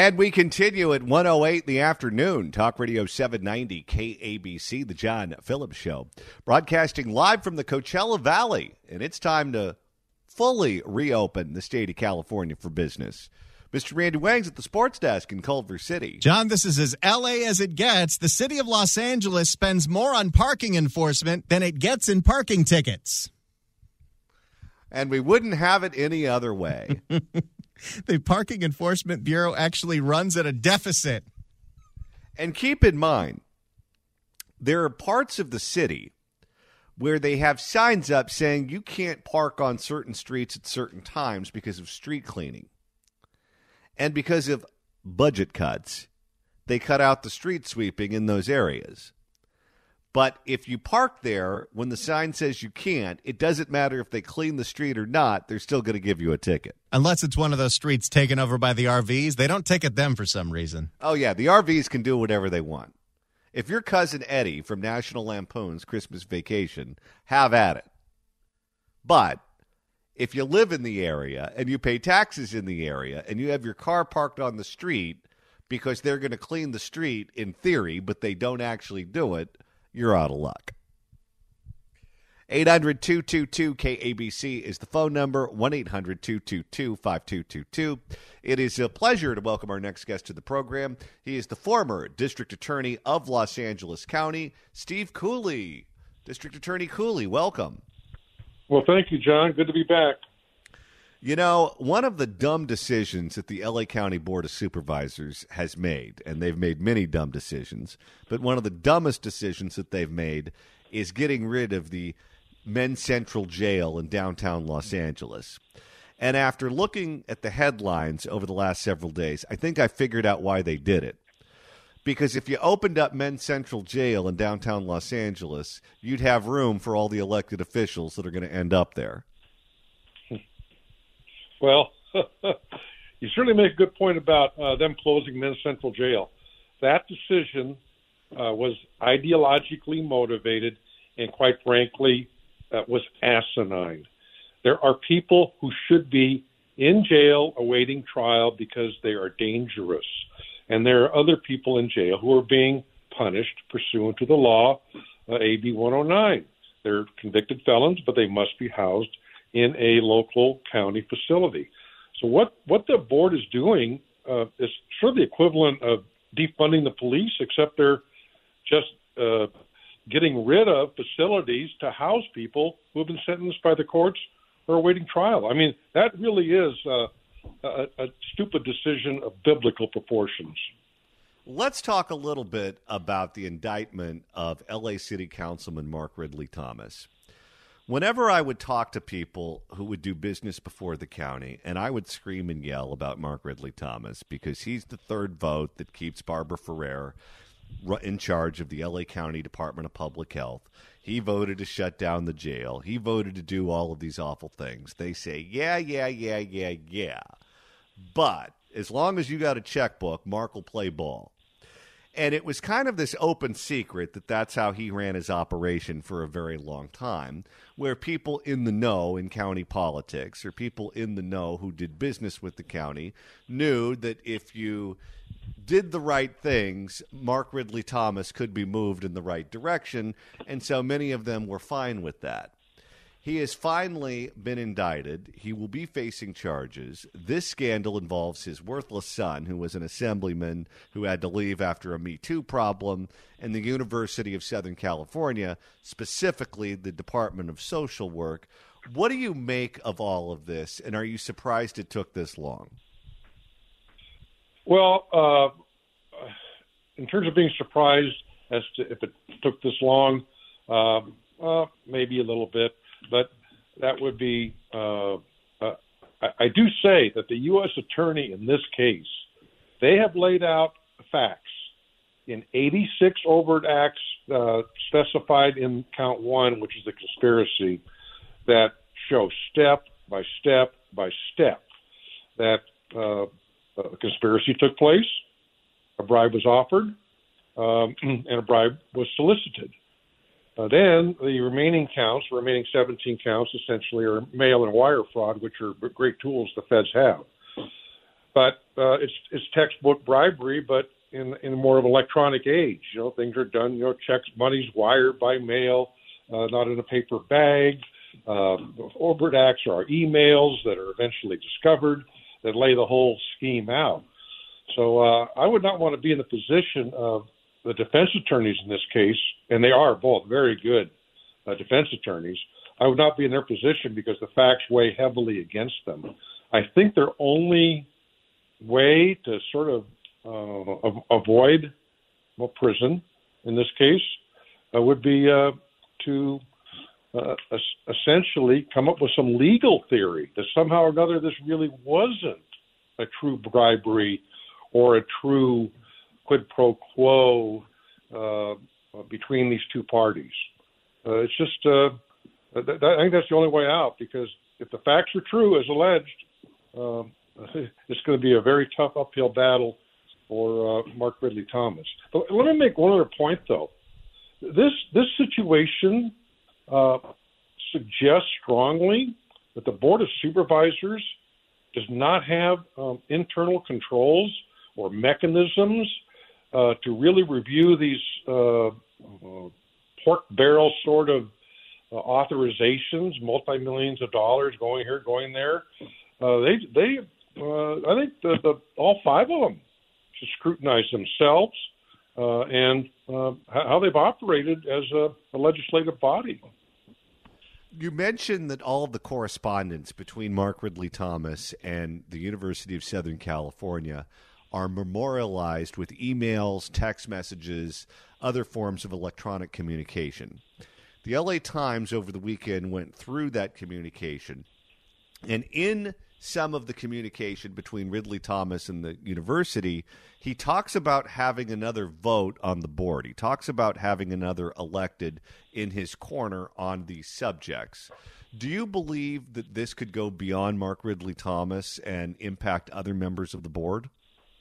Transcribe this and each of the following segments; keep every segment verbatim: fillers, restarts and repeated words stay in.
And we continue at one oh eight in the afternoon. Talk Radio seven ninety K A B C, The John Phillips Show. Broadcasting live from the Coachella Valley. And it's time to fully reopen the state of California for business. Mister Randy Wang's at the sports desk in Culver City. John, this is as L A as it gets. The city of Los Angeles spends more on parking enforcement than it gets in parking tickets. And we wouldn't have it any other way. The Parking Enforcement Bureau actually runs at a deficit. And keep in mind, there are parts of the city where they have signs up saying you can't park on certain streets at certain times because of street cleaning. And because of budget cuts, they cut out the street sweeping in those areas. But if you park there when the sign says you can't, it doesn't matter if they clean the street or not. They're still going to give you a ticket. Unless it's one of those streets taken over by the R Vs. They don't ticket them for some reason. Oh, yeah. The R Vs can do whatever they want. If your cousin Eddie from National Lampoon's Christmas Vacation, have at it. But if you live in the area and you pay taxes in the area and you have your car parked on the street because they're going to clean the street in theory, but they don't actually do it, you're out of luck. eight hundred two two two K A B C is the phone number, one eight hundred two two two five two two two. It is a pleasure to welcome our next guest to the program. He is the former District Attorney of Los Angeles County, Steve Cooley. District Attorney Cooley, welcome. Well, thank you, John. Good to be back. You know, one of the dumb decisions that the L A County Board of Supervisors has made, and they've made many dumb decisions, but one of the dumbest decisions that they've made is getting rid of the Men's Central Jail in downtown Los Angeles. And after looking at the headlines over the last several days, I think I figured out why they did it. Because if you opened up Men's Central Jail in downtown Los Angeles, you'd have room for all the elected officials that are going to end up there. Well, you certainly make a good point about uh, them closing Men's Central Jail. That decision uh, was ideologically motivated and, quite frankly, uh, was asinine. There are people who should be in jail awaiting trial because they are dangerous. And there are other people in jail who are being punished pursuant to the law, uh, A B one oh nine. They're convicted felons, but they must be housed in a local county facility. So what, what the board is doing uh, is sort of the equivalent of defunding the police, except they're just uh, getting rid of facilities to house people who have been sentenced by the courts or awaiting trial. I mean, that really is uh, a, a stupid decision of biblical proportions. Let's talk a little bit about the indictment of L A City Councilman Mark Ridley Thomas. Whenever I would talk to people who would do business before the county, and I would scream and yell about Mark Ridley Thomas because he's the third vote that keeps Barbara Ferrer in charge of the L A County Department of Public Health. He voted to shut down the jail. He voted to do all of these awful things. They say, yeah, yeah, yeah, yeah, yeah. But as long as you got a checkbook, Mark will play ball. And it was kind of this open secret that that's how he ran his operation for a very long time, where people in the know in county politics or people in the know who did business with the county knew that if you did the right things, Mark Ridley Thomas could be moved in the right direction, and so many of them were fine with that. He has finally been indicted. He will be facing charges. This scandal involves his worthless son, who was an assemblyman who had to leave after a Me Too problem, and the University of Southern California, specifically the Department of Social Work. What do you make of all of this, and are you surprised it took this long? Well, uh, in terms of being surprised as to if it took this long, um, uh, maybe a little bit. But that would be, uh, uh, I, I do say that the U S attorney in this case, they have laid out facts in eighty-six overt acts uh, specified in count one, which is the conspiracy, that show step by step by step that uh, a conspiracy took place, a bribe was offered, um, and a bribe was solicited. Uh, then the remaining counts, the remaining seventeen counts, essentially are mail and wire fraud, which are great tools the feds have. but uh, it's it's textbook bribery, but in in more of an electronic age. You know, things are done. You know, checks, money's wired by mail, uh, not in a paper bag. Uh, overt acts are emails that are eventually discovered that lay the whole scheme out. So uh, I would not want to be in the position of the defense attorneys in this case, and they are both very good uh, defense attorneys. I would not be in their position because the facts weigh heavily against them. I think their only way to sort of uh, avoid well, prison in this case uh, would be uh, to uh, essentially come up with some legal theory that somehow or another this really wasn't a true bribery or a true quid pro quo uh, between these two parties. Uh, it's just, uh, th- th- I think that's the only way out, because if the facts are true as alleged, uh, it's going to be a very tough uphill battle for uh, Mark Ridley Thomas. But let me make one other point, though. This this situation uh, suggests strongly that the Board of Supervisors does not have um, internal controls or mechanisms uh, to really review these uh, uh, pork barrel sort of uh, authorizations, multi-millions of dollars going here, going there. Uh, they, they, uh, I think the, the, all five of them should scrutinize themselves uh, and uh, how they've operated as a, a legislative body. You mentioned that all of the correspondence between Mark Ridley Thomas and the University of Southern California are memorialized with emails, text messages, other forms of electronic communication. The L A Times over the weekend went through that communication, and in some of the communication between Ridley Thomas and the university, he talks about having another vote on the board. He talks about having another elected in his corner on these subjects. Do you believe that this could go beyond Mark Ridley Thomas and impact other members of the board?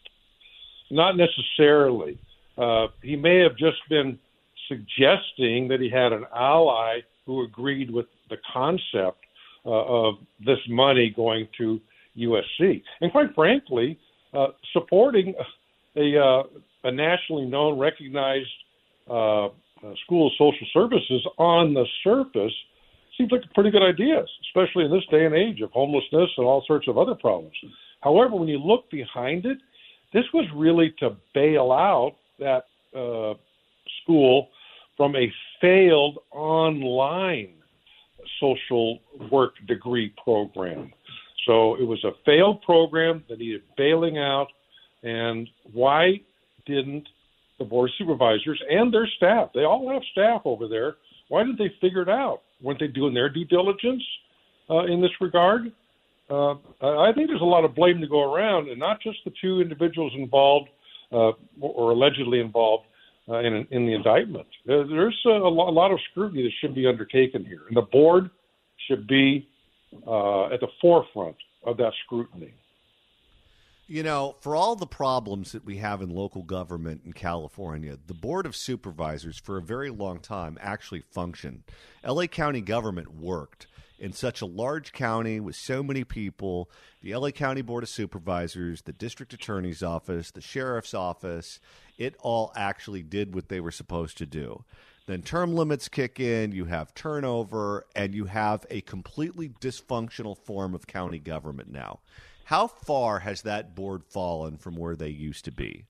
Not necessarily. Uh, he may have just been suggesting that he had an ally who agreed with the concept uh, of this money going to U S C. And quite frankly, uh, supporting a, uh, a nationally known, recognized uh, uh, school of social services on the surface seems like a pretty good idea, especially in this day and age of homelessness and all sorts of other problems. However, when you look behind it, this was really to bail out that uh, school from a failed online social work degree program. So it was a failed program that needed bailing out. And why didn't the Board of Supervisors and their staff, they all have staff over there, why didn't they figure it out? Weren't they doing their due diligence uh, in this regard? Uh, I think there's a lot of blame to go around, and not just the two individuals involved uh, or allegedly involved uh, in, in the indictment. There's a, a lot of scrutiny that should be undertaken here, and the board should be uh, at the forefront of that scrutiny. You know, for all the problems that we have in local government in California, the Board of Supervisors for a very long time actually functioned. L A County government worked. In such a large county with so many people, the L A County Board of Supervisors, the District Attorney's Office, the Sheriff's Office, it all actually did what they were supposed to do. Then term limits kick in, you have turnover, and you have a completely dysfunctional form of county government now. How far has that board fallen from where they used to be?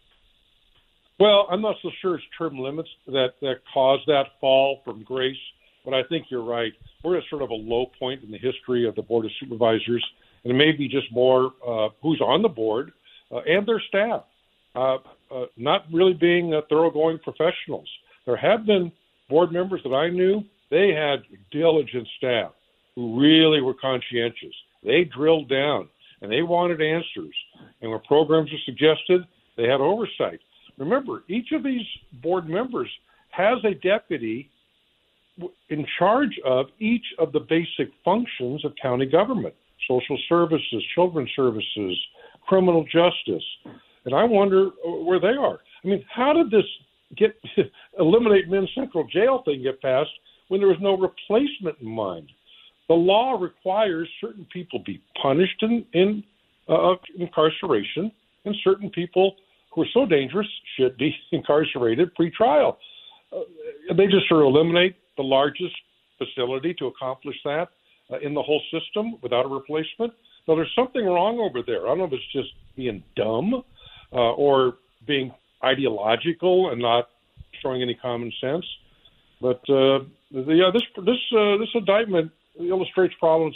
Well, I'm not so sure it's term limits that, that caused that fall from grace, but I think you're right. We're at sort of a low point in the history of the Board of Supervisors, and it may be just more uh, who's on the board uh, and their staff, uh, uh, not really being uh, thoroughgoing professionals. There have been board members that I knew, they had diligent staff who really were conscientious. They drilled down, and they wanted answers. And when programs were suggested, they had oversight. Remember, each of these board members has a deputy in charge of each of the basic functions of county government: social services, children's services, criminal justice. And I wonder where they are. I mean, how did this get eliminate men's central jail thing get passed when there was no replacement in mind? The law requires certain people be punished in, in uh, of incarceration, and certain people who are so dangerous should be incarcerated pre-trial. Uh, they just sort of eliminate the largest facility to accomplish that uh, in the whole system without a replacement. So there's something wrong over there. I don't know if it's just being dumb uh, or being ideological and not showing any common sense. But uh, yeah, this this uh, this indictment illustrates problems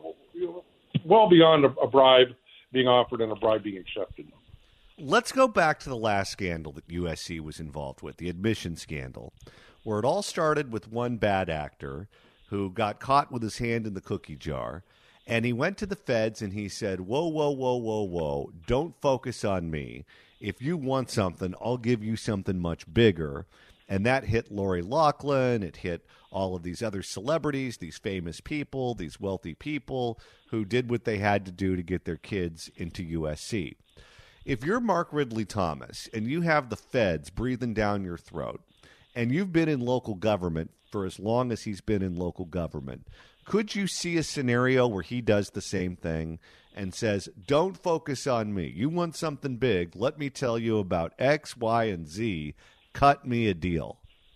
well beyond a, a bribe being offered and a bribe being accepted. Let's go back to the last scandal that U S C was involved with, the admission scandal, where it all started with one bad actor who got caught with his hand in the cookie jar, and he went to the feds and he said, whoa, whoa, whoa, whoa, whoa, don't focus on me. If you want something, I'll give you something much bigger. And that hit Lori Loughlin. It hit all of these other celebrities, these famous people, these wealthy people who did what they had to do to get their kids into U S C. If you're Mark Ridley Thomas and you have the feds breathing down your throat and you've been in local government for as long as he's been in local government, could you see a scenario where he does the same thing and says, don't focus on me. You want something big. Let me tell you about X, Y, and Z. Cut me a deal.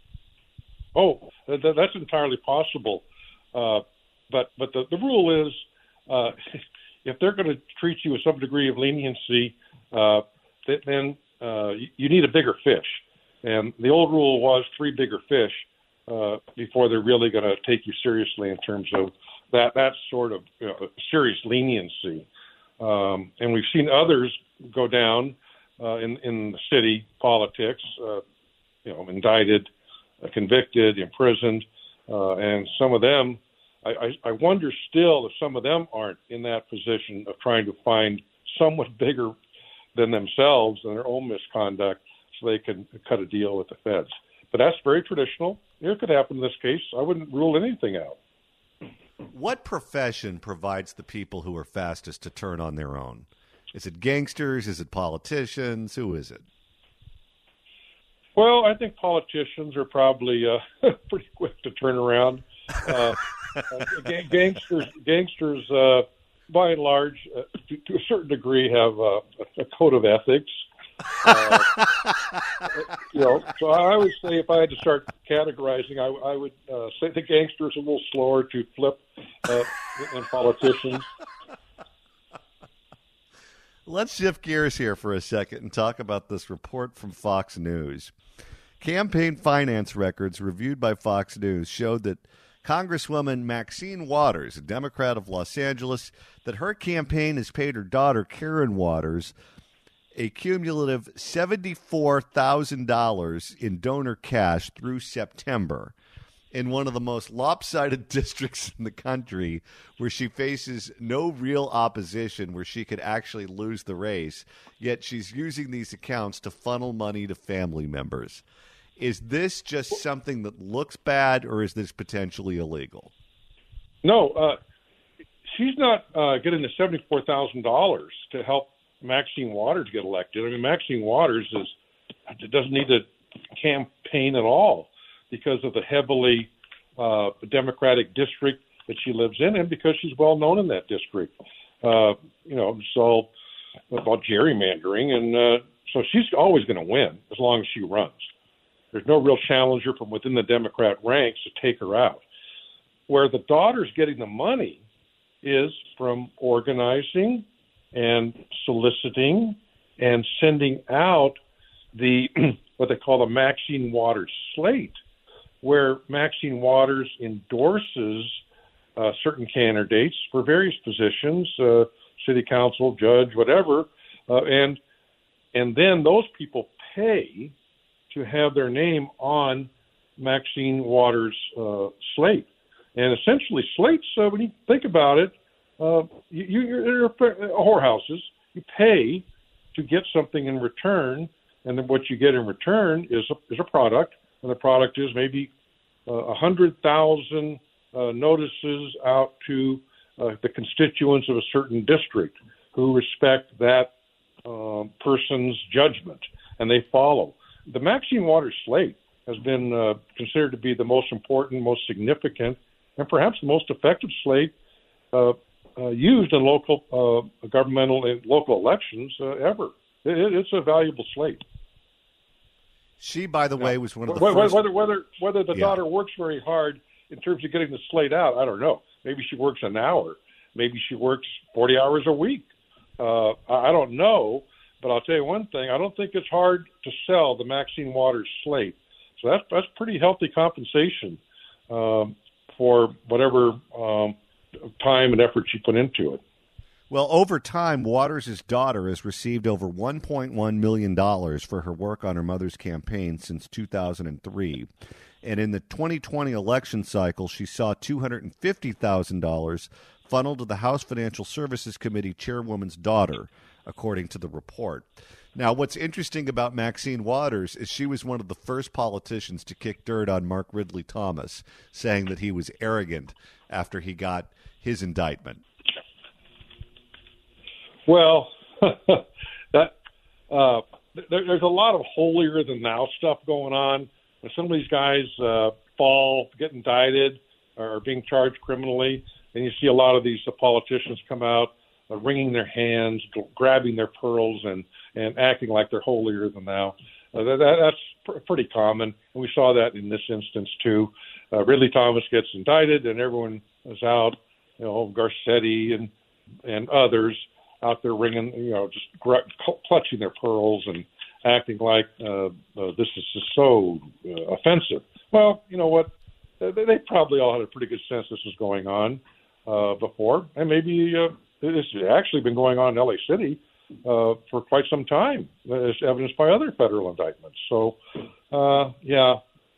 Oh, th- that's entirely possible. Uh, but but the, the rule is uh, if they're going to treat you with some degree of leniency, uh, th- then uh, you, you need a bigger fish. And the old rule was three bigger fish uh, before they're really going to take you seriously in terms of that, that sort of you know, serious leniency. Um, and we've seen others go down uh, in, in the city politics, uh, you know, indicted, uh, convicted, imprisoned, uh, and some of them, I, I, I wonder still if some of them aren't in that position of trying to find someone bigger than themselves and their own misconduct so they can cut a deal with the feds. But that's very traditional. It could happen in this case. I wouldn't rule anything out. What profession provides the people who are fastest to turn on their own? Is it gangsters? Is it politicians? Who is it? Well, I think politicians are probably uh, pretty quick to turn around. Uh, uh, gangsters, gangsters, uh, by and large, uh, to, to a certain degree, have uh, a code of ethics. Uh, you know, so I would say if I had to start categorizing, I, I would uh, say the gangsters are a little slower to flip uh, than politicians. Let's shift gears here for a second and talk about this report from Fox News. Campaign finance records reviewed by Fox News showed that Congresswoman Maxine Waters, a Democrat of Los Angeles, that her campaign has paid her daughter, Karen Waters, a cumulative seventy-four thousand dollars in donor cash through September in one of the most lopsided districts in the country where she faces no real opposition, where she could actually lose the race, yet she's using these accounts to funnel money to family members. Is this just something that looks bad, or is this potentially illegal? No, uh, she's not uh, getting the seventy-four thousand dollars to help Maxine Waters get elected. I mean, Maxine Waters is doesn't need to campaign at all because of the heavily uh, Democratic district that she lives in, and because she's well known in that district. Uh, you know, so about gerrymandering, and uh, so she's always going to win as long as she runs. There's no real challenger from within the Democrat ranks to take her out. Where the daughter's getting the money is from organizing and soliciting and sending out the what they call the Maxine Waters slate, where Maxine Waters endorses uh, certain candidates for various positions, uh, city council, judge, whatever, uh, and and then those people pay to have their name on Maxine Waters' uh, slate. And essentially, slates, uh, when you think about it, uh, you, you're whorehouses. You pay to get something in return, and then what you get in return is a, is a product, and the product is maybe uh, one hundred thousand uh, notices out to uh, the constituents of a certain district who respect that uh, person's judgment, and they follow. The Maxine Waters slate has been uh, considered to be the most important, most significant, and perhaps the most effective slate uh, uh, used in local uh, governmental and local elections uh, ever. It, it's a valuable slate. She, by the now, way, was one of the whether, first. Whether whether whether the yeah. daughter works very hard in terms of getting the slate out, I don't know. Maybe she works an hour. Maybe she works forty hours a week. Uh, I don't know, but I'll tell you one thing. I don't think it's hard to sell the Maxine Waters slate. So that's that's pretty healthy compensation um, for whatever um, time and effort she put into it. Well, over time, Waters' daughter has received over one point one million dollars for her work on her mother's campaign since two thousand three. And in the twenty twenty election cycle, she saw two hundred fifty thousand dollars funneled to the House Financial Services Committee chairwoman's daughter, according to the report. Now, what's interesting about Maxine Waters is she was one of the first politicians to kick dirt on Mark Ridley Thomas, saying that he was arrogant after he got his indictment. Well, that uh, there, there's a lot of holier-than-thou stuff going on. When some of these guys uh, fall, get indicted, or are being charged criminally, and you see a lot of these uh, politicians come out uh, wringing their hands, grabbing their pearls, and, and acting like they're holier-than-thou. Uh, that, that's pr- pretty common, and we saw that in this instance, too. Uh, Ridley Thomas gets indicted, and everyone is out, you know, Garcetti and and others, out there ringing, you know, just gr- clutching their pearls and acting like uh, uh, this is just so uh, offensive. Well, you know what? They, they probably all had a pretty good sense this was going on uh, before, and maybe uh, it's actually been going on in L A City uh, for quite some time, as evidenced by other federal indictments. So, uh, yeah,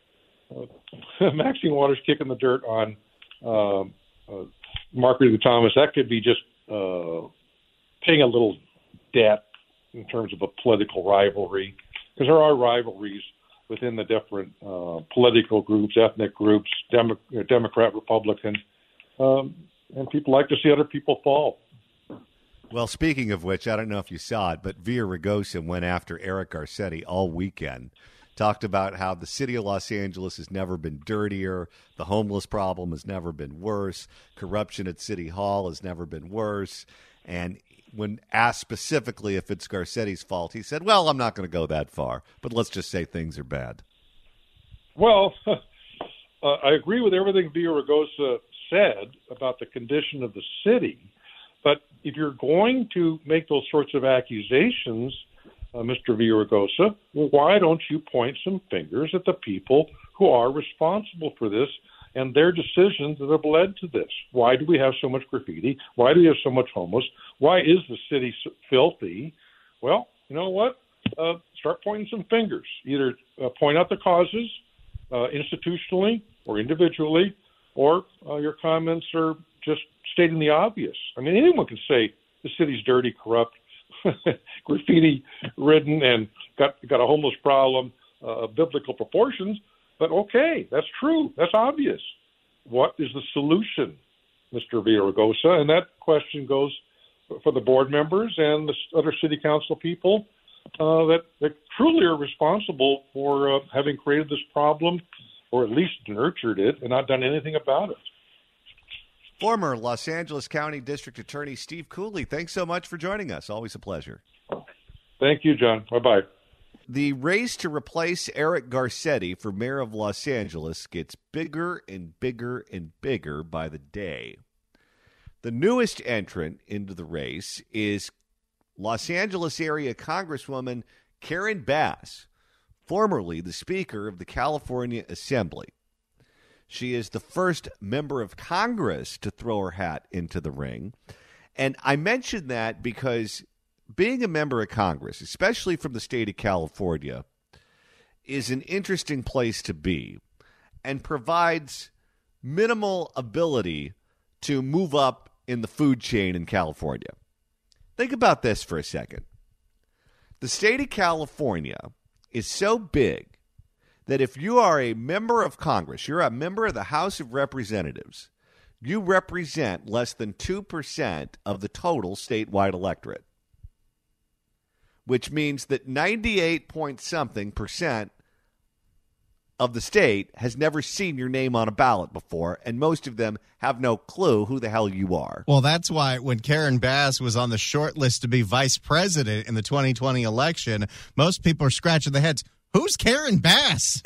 uh, Maxine Waters kicking the dirt on uh, uh, Mark Ridley Thomas, that could be just uh, paying a little debt in terms of a political rivalry, because there are rivalries within the different uh, political groups, ethnic groups, Demo- Democrat, Republican, um, and people like to see other people fall. Well, speaking of which, I don't know if you saw it, but Villa Ragosa went after Eric Garcetti all weekend. Talked about how the city of Los Angeles has never been dirtier, the homeless problem has never been worse, corruption at City Hall has never been worse, and when asked specifically if it's Garcetti's fault, he said, well, I'm not going to go that far, but let's just say things are bad. Well, uh, I agree with everything Villa Ragosa said about the condition of the city, but if you're going to make those sorts of accusations, uh, Mister Villa Ragosa, well, why don't you point some fingers at the people who are responsible for this and their decisions that have led to this? Why do we have so much graffiti? Why do we have so much homeless? Why is the city so filthy? Well, you know what? Uh, start pointing some fingers. Either uh, point out the causes uh, institutionally or individually, or uh, your comments are just stating the obvious. I mean, anyone can say the city's dirty, corrupt, graffiti-ridden, and got got a homeless problem uh, of biblical proportions. But okay, that's true. That's obvious. What is the solution, Mister Villa Ragosa? And that question goes for the board members and the other city council people uh, that, that truly are responsible for uh, having created this problem, or at least nurtured it, and not done anything about it. Former Los Angeles County District Attorney Steve Cooley, thanks so much for joining us. Always a pleasure. Thank you, John. Bye-bye. The race to replace Eric Garcetti for mayor of Los Angeles gets bigger and bigger and bigger by the day. The newest entrant into the race is Los Angeles area Congresswoman Karen Bass, formerly the Speaker of the California Assembly. She is the first member of Congress to throw her hat into the ring. And I mention that because being a member of Congress, especially from the state of California, is an interesting place to be and provides minimal ability to move up in the food chain in California. Think about this for a second. The state of California is so big that if you are a member of Congress, you're a member of the House of Representatives, you represent less than two percent of the total statewide electorate, which means that ninety-eight point something percent of the state has never seen your name on a ballot before, and most of them have no clue who the hell you are. Well, that's why when Karen Bass was on the short list to be vice president in the twenty twenty election, most people are scratching their heads. Who's Karen Bass?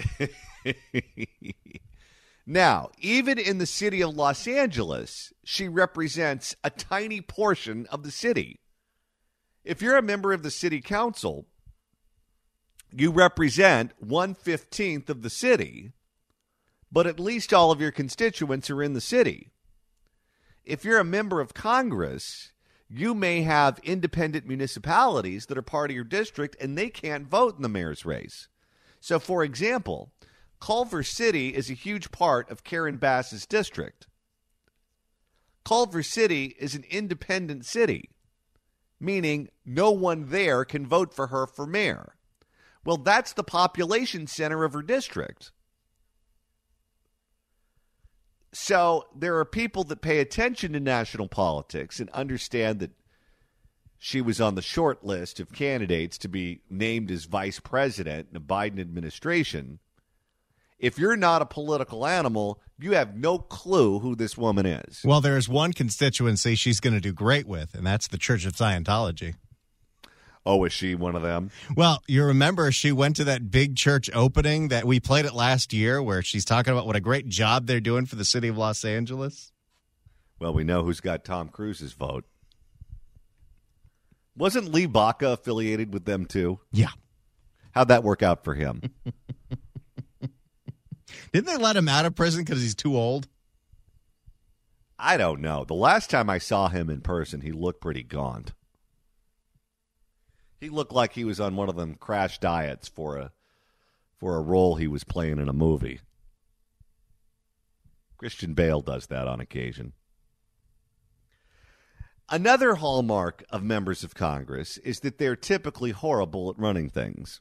Now, even in the city of Los Angeles, she represents a tiny portion of the city. If you're a member of the city council, you represent one fifteenth of the city, but at least all of your constituents are in the city. If you're a member of Congress, you may have independent municipalities that are part of your district, and they can't vote in the mayor's race. So, for example, Culver City is a huge part of Karen Bass's district. Culver City is an independent city, meaning no one there can vote for her for mayor. Well, that's the population center of her district. So there are people that pay attention to national politics and understand that she was on the short list of candidates to be named as vice president in the Biden administration. If you're not a political animal, you have no clue who this woman is. Well, there's one constituency she's going to do great with, and that's the Church of Scientology. Oh, is she one of them? Well, you remember she went to that big church opening that we played it last year where she's talking about what a great job they're doing for the city of Los Angeles? Well, we know who's got Tom Cruise's vote. Wasn't Lee Baca affiliated with them, too? Yeah. How'd that work out for him? Didn't they let him out of prison because he's too old? I don't know. The last time I saw him in person, he looked pretty gaunt. He looked like he was on one of them crash diets for a for a role he was playing in a movie. Christian Bale does that on occasion. Another hallmark of members of Congress is that they're typically horrible at running things.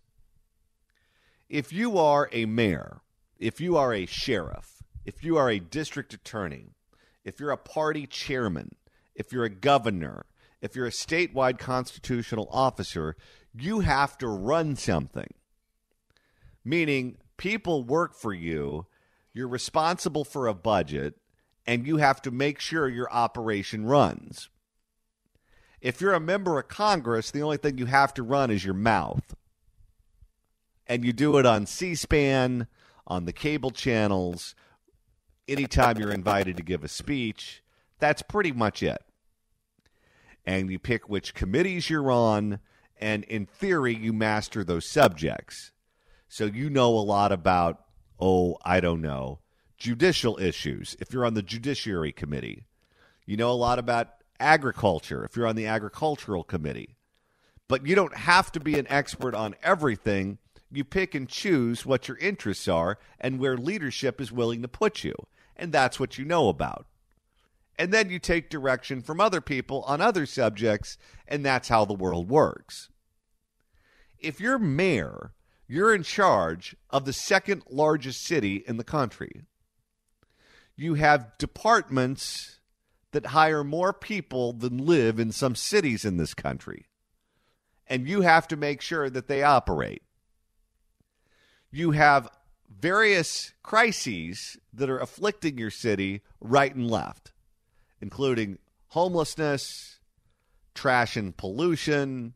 If you are a mayor, if you are a sheriff, if you are a district attorney, if you're a party chairman, if you're a governor, if you're a statewide constitutional officer, you have to run something. Meaning people work for you, you're responsible for a budget, and you have to make sure your operation runs. If you're a member of Congress, the only thing you have to run is your mouth. And you do it on C-SPAN, on the cable channels, anytime you're invited to give a speech. That's pretty much it. And you pick which committees you're on, and in theory, you master those subjects. So you know a lot about, oh, I don't know, judicial issues if you're on the Judiciary Committee. You know a lot about agriculture if you're on the Agricultural Committee. But you don't have to be an expert on everything. You pick and choose what your interests are and where leadership is willing to put you. And that's what you know about. And then you take direction from other people on other subjects, and that's how the world works. If you're mayor, you're in charge of the second largest city in the country. You have departments that hire more people than live in some cities in this country. And you have to make sure that they operate. You have various crises that are afflicting your city right and left, including homelessness, trash and pollution,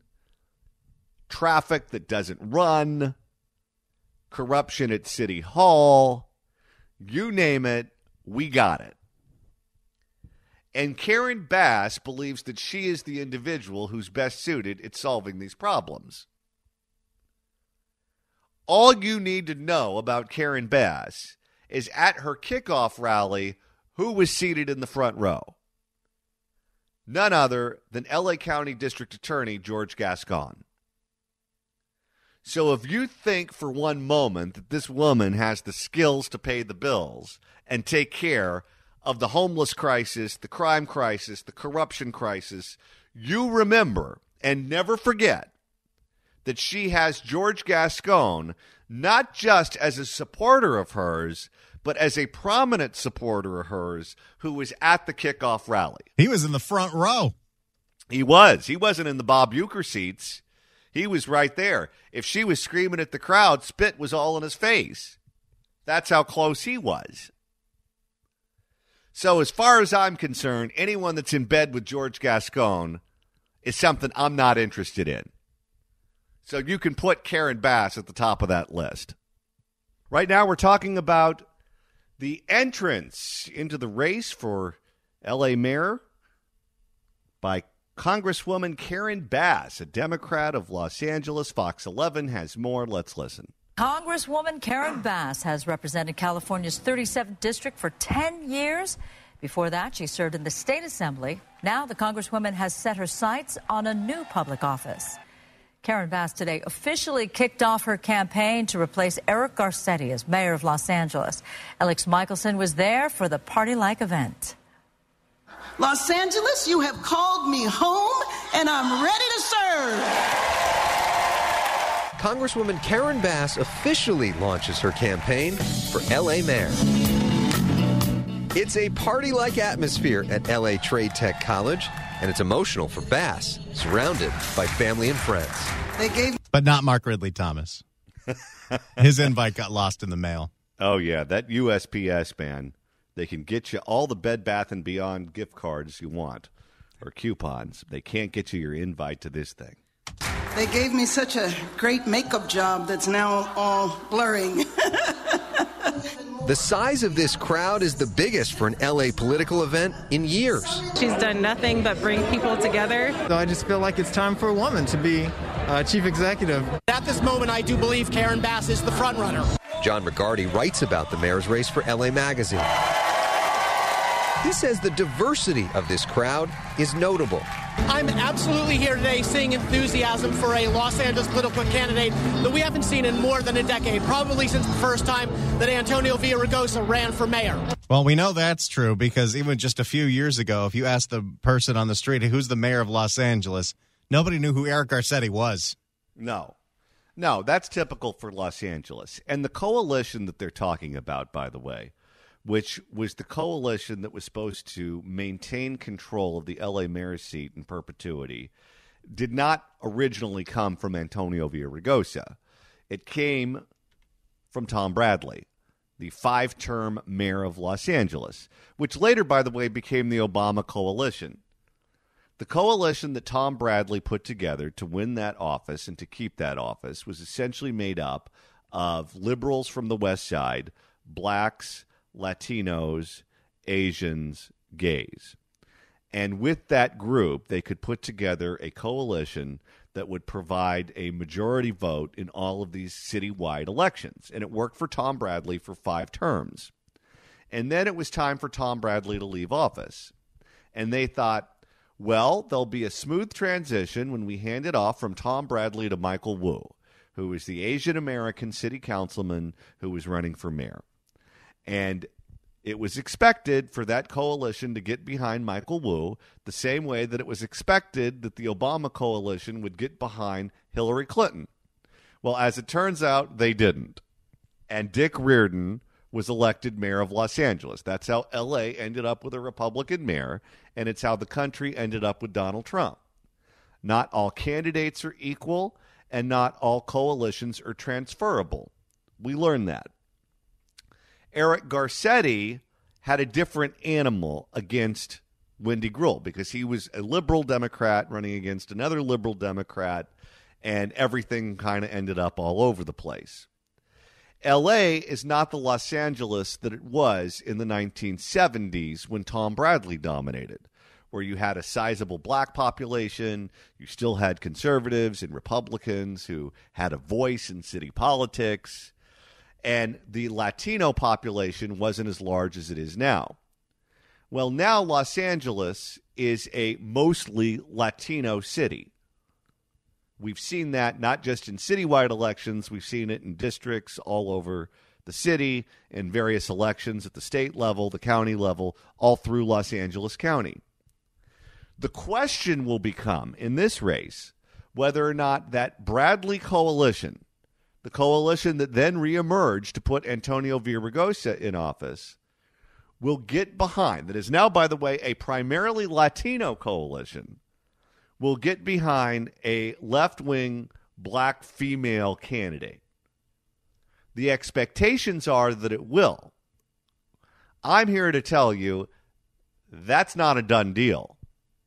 traffic that doesn't run, corruption at City Hall. You name it, we got it. And Karen Bass believes that she is the individual who's best suited at solving these problems. All you need to know about Karen Bass is at her kickoff rally, who was seated in the front row? None other than L A County District Attorney George Gascon. So if you think for one moment that this woman has the skills to pay the bills and take care of the homeless crisis, the crime crisis, the corruption crisis, you remember and never forget that she has George Gascon not just as a supporter of hers, but as a prominent supporter of hers who was at the kickoff rally. He was in the front row. He was. He wasn't in the Bob Uecker seats. He was right there. If she was screaming at the crowd, spit was all in his face. That's how close he was. So as far as I'm concerned, anyone that's in bed with George Gascon is something I'm not interested in. So you can put Karen Bass at the top of that list. Right now we're talking about the entrance into the race for L A mayor by Congresswoman Karen Bass, a Democrat of Los Angeles. Fox eleven has more. Let's listen. Congresswoman Karen Bass has represented California's thirty-seventh district for ten years. Before that, she served in the state assembly. Now the Congresswoman has set her sights on a new public office. Karen Bass today officially kicked off her campaign to replace Eric Garcetti as mayor of Los Angeles. Alex Michelson was there for the party-like event. Los Angeles, you have called me home, and I'm ready to serve. Congresswoman Karen Bass officially launches her campaign for L A mayor. It's a party-like atmosphere at L A Trade Tech College, and it's emotional for Bass, surrounded by family and friends. They gave, But not Mark Ridley Thomas. His invite got lost in the mail. Oh, yeah, that U S P S, man. They can get you all the Bed Bath and Beyond gift cards you want or coupons. They can't get you your invite to this thing. They gave me such a great makeup job that's now all blurring. The size of this crowd is the biggest for an L A political event in years. She's done nothing but bring people together. So I just feel like it's time for a woman to be uh, chief executive. At this moment, I do believe Karen Bass is the front runner. John McGarty writes about the mayor's race for L A Magazine. He says the diversity of this crowd is notable. I'm absolutely here today seeing enthusiasm for a Los Angeles political candidate that we haven't seen in more than a decade, probably since the first time that Antonio Villaraigosa ran for mayor. Well, we know that's true because even just a few years ago, if you asked the person on the street who's the mayor of Los Angeles, nobody knew who Eric Garcetti was. No. No, that's typical for Los Angeles. And the coalition that they're talking about, by the way, which was the coalition that was supposed to maintain control of the L A mayor's seat in perpetuity, did not originally come from Antonio Villaraigosa. It came from Tom Bradley, the five-term mayor of Los Angeles, which later, by the way, became the Obama coalition. The coalition that Tom Bradley put together to win that office and to keep that office was essentially made up of liberals from the West Side, blacks, Latinos, Asians, gays. And with that group, they could put together a coalition that would provide a majority vote in all of these citywide elections. And it worked for Tom Bradley for five terms. And then it was time for Tom Bradley to leave office. And they thought, well, there'll be a smooth transition when we hand it off from Tom Bradley to Michael Wu, who is the Asian American city councilman who was running for mayor. And it was expected for that coalition to get behind Michael Wu the same way that it was expected that the Obama coalition would get behind Hillary Clinton. Well, as it turns out, they didn't. And Dick Reardon was elected mayor of Los Angeles. That's how L A ended up with a Republican mayor, and it's how the country ended up with Donald Trump. Not all candidates are equal, and not all coalitions are transferable. We learned that. Eric Garcetti had a different animal against Wendy Gruhl because he was a liberal Democrat running against another liberal Democrat, and everything kind of ended up all over the place. L A is not the Los Angeles that it was in the nineteen seventies when Tom Bradley dominated, where you had a sizable black population, you still had conservatives and Republicans who had a voice in city politics, and the Latino population wasn't as large as it is now. Well, now Los Angeles is a mostly Latino city. We've seen that not just in citywide elections, we've seen it in districts all over the city, in various elections at the state level, the county level, all through Los Angeles County. The question will become, in this race, whether or not that Bradley coalition, the coalition that then reemerged to put Antonio Villaraigosa in office, will get behind, that is now, by the way, a primarily Latino coalition, will get behind a left-wing black female candidate. The expectations are that it will. I'm here to tell you that's not a done deal.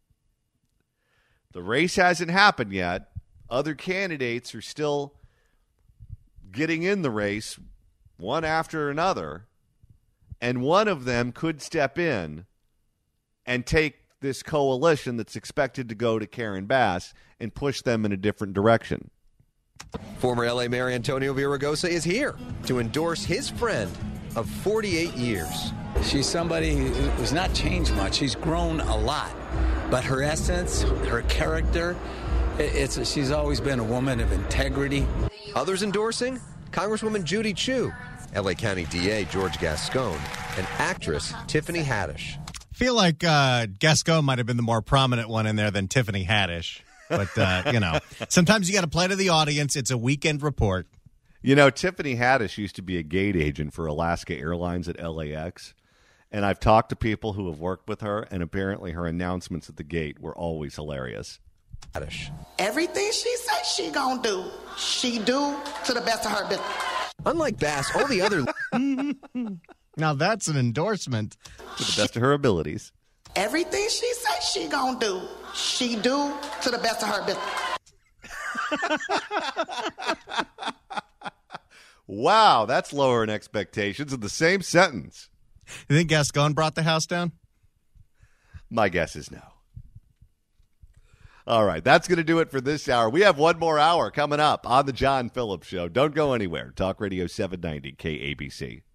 The race hasn't happened yet. Other candidates are still getting in the race one after another, and one of them could step in and take this coalition that's expected to go to Karen Bass and push them in a different direction. Former L A Mayor Antonio Villaraigosa is here to endorse his friend of forty-eight years. She's somebody who's not changed much. She's grown a lot. But her essence, her character, it's she's always been a woman of integrity. Others endorsing? Congresswoman Judy Chu, L A County D A George Gascon, and actress Tiffany Haddish. I feel like uh, Gascon might have been the more prominent one in there than Tiffany Haddish. But, uh, you know, sometimes you got to play to the audience. It's a weekend report. You know, Tiffany Haddish used to be a gate agent for Alaska Airlines at L A X. And I've talked to people who have worked with her, and apparently her announcements at the gate were always hilarious. Haddish. Everything she says she gonna do, she do to the best of her ability. Unlike Bass, all the other... Now that's an endorsement. To the best of her abilities. Everything she says she gonna do, she do to the best of her ability. Wow, that's lowering expectations in the same sentence. You think Gascon brought the house down? My guess is no. All right, that's going to do it for this hour. We have one more hour coming up on the John Phillips Show. Don't go anywhere. Talk Radio seven ninety K A B C.